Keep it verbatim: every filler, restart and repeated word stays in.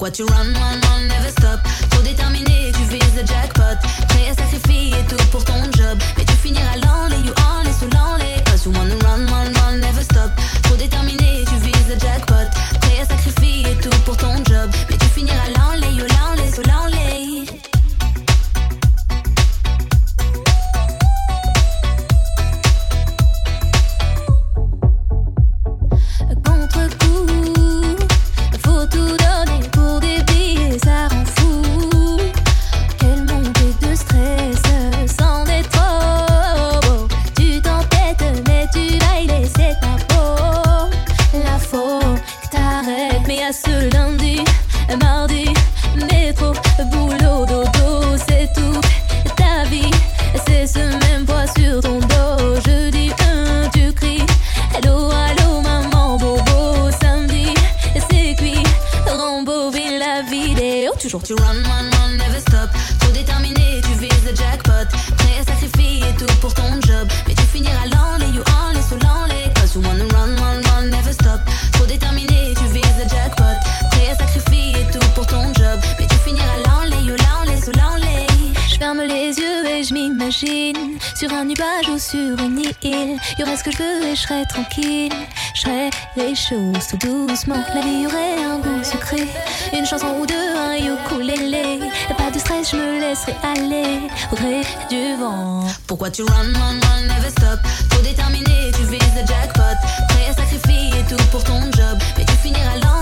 Pourquoi tu run, run, run, never stop? Trop déterminé, tu vises le jackpot. Prêt à sacrifier tout pour ton job, mais tu finiras l'enlé, you enlé, sous l'enlé. Cause you wanna run, run, run, never stop. Trop déterminé, tu vises le jackpot. Prêt à sacrifier tout pour ton job, mais tu finiras l'enlé, you l'enlé, sous l'enlé. Ce lundi, mardi, métro, boulot, dodo, c'est tout ta vie, c'est ce même poids sur ton dos. Jeudi, un, tu cries, allô, allô, maman, bobo. Samedi, c'est cuit, rembobine la vidéo. Toujours tu run, run, run, never stop. Trop déterminé, tu vises le jackpot. Prêt à sacrifier tout pour ton job, mais tu finiras l'enlé, you enlé, sous l'enlé. Cause you wanna run, run, run, never stop. Trop déterminé, tu vises le jackpot. Prêt à sacrifier tout pour ton job, mais tu finiras l'enlé, you l'enlé, sous l'enlé. Je ferme les yeux et je m'imagine sur un nuage ou sur une île. Y'aurait ce que je veux et je serais tranquille. Je ferais les choses tout doucement. La vie aurait un goût sucré, une chanson ou deux, un ukulélé. Pas de stress, je me laisserai aller au gré du vent. Pourquoi tu run, run, run, never stop? Trop déterminé, tu vises le jackpot. Prêt à sacrifier tout pour ton job, mais tu finiras l'enlé.